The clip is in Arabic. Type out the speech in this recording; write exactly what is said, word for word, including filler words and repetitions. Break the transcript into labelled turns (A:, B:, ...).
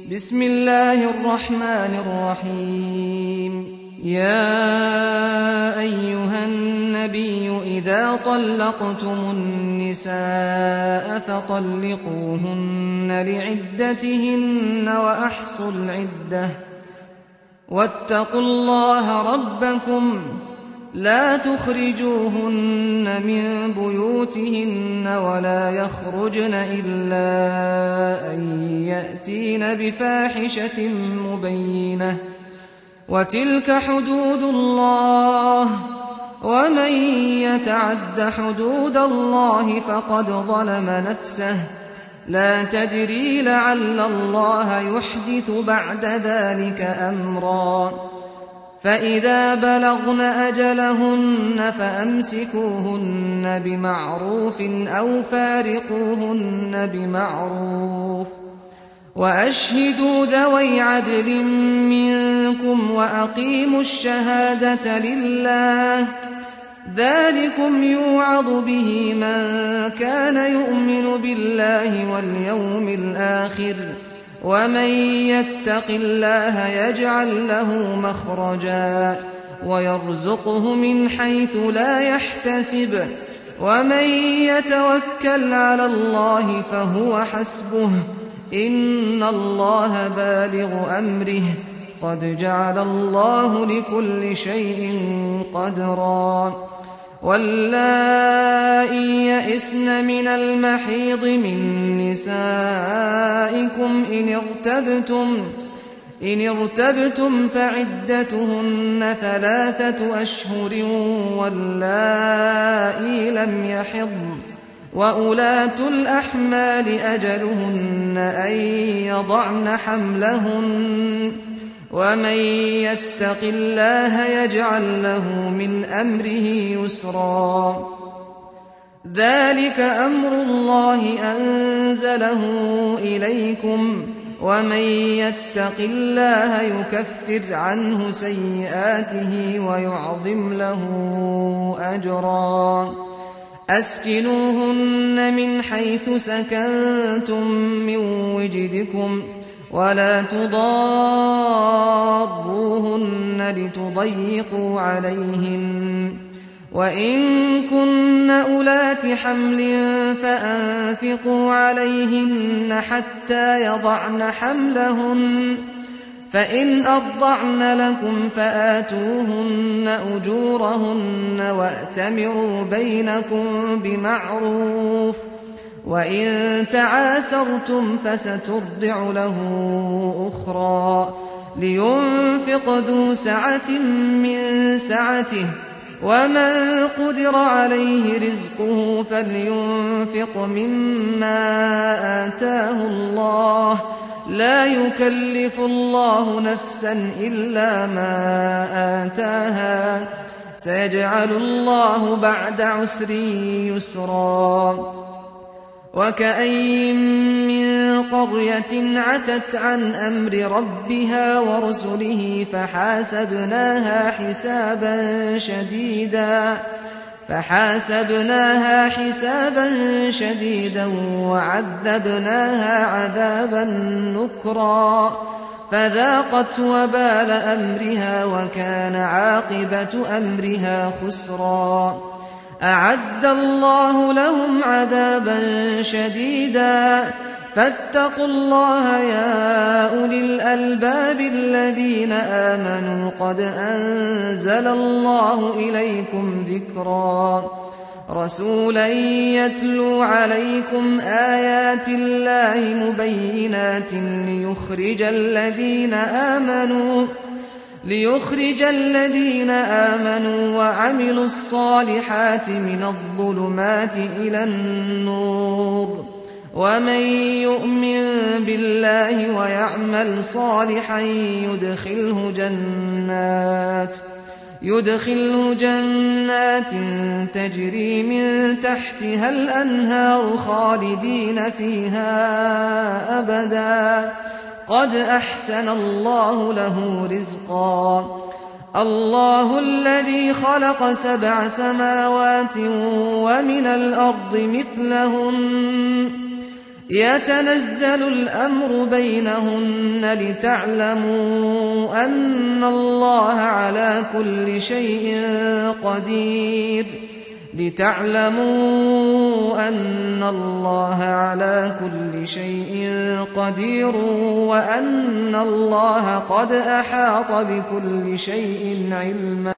A: بسم الله الرحمن الرحيم. يا أيها النبي إذا طلقتم النساء فطلقوهن لعدتهن وأحصوا العدة واتقوا الله ربكم لا تخرجوهن من بيوتهن ولا يخرجن إلا أن يأتين بفاحشة مبينة وتلك حدود الله ومن يتعد حدود الله فقد ظلم نفسه لا تدري لعل الله يحدث بعد ذلك أمرا فإذا بلغن أجلهن فأمسكوهن بمعروف أو فارقوهن بمعروف وأشهدوا ذوي عدل منكم وأقيموا الشهادة لله ذلكم يوعظ به من كان يؤمن بالله واليوم الآخر ومن يتق الله يجعل له مخرجا ويرزقه من حيث لا يحتسب ومن يتوكل على الله فهو حسبه إن الله بالغ أمره قد جعل الله لكل شيء قدرا واللائي يئسن من المحيض من نسائكم إن ارتبتم إن ارتبتم فعدتهن ثلاثة أشهر واللائي لم يحضن وأولاة الأحمال أجلهن أن يضعن حملهن ومن يتق الله يجعل له من أمره يسرا ذلك أمر الله أنزله إليكم ومن يتق الله يكفر عنه سيئاته ويعظم له أجرا أسكنوهن من حيث سكنتم من وجدكم ولا تضاروهن لتضيقوا عليهن وإن كن أولات حمل فأنفقوا عليهن حتى يضعن حملهن فإن أرضعن لكم فآتوهن أجورهن وأتمروا بينكم بمعروف وإن تعاسرتم فسترضع له أخرى لينفق ذو سعة من سعته ومن قدر عليه رزقه فلينفق مما آتاه الله لا يكلف الله نفسا إلا ما آتاها سيجعل الله بعد عسر يسرا وكأين من قرية عتت عن أمر ربها ورسله فحاسبناها حسابا شديدا فحاسبناها حسابا شديدا وعذبناها عذابا نكرا فذاقت وبال أمرها وكان عاقبة أمرها خسرا أعد الله لهم عذابا شديدا فاتقوا الله يا أولي الألباب الذين آمنوا قد أنزل الله إليكم ذكرا رسولا يتلو عليكم آيات الله مبينات ليخرج الذين آمنوا ليخرج الذين آمنوا وعملوا الصالحات من الظلمات إلى النور ومن يؤمن بالله ويعمل صالحا يدخله جنات يدخله جنات تجري من تحتها الأنهار خالدين فيها أبدا قد أحسن الله له رزقا الله الذي خلق سبع سماوات ومن الأرض مثلهن يتنزل الأمر بينهن لتعلموا أن الله على كل شيء قدير لتعلموا أن الله على كل شيء قدير وأن الله قد أحاط بكل شيء علما.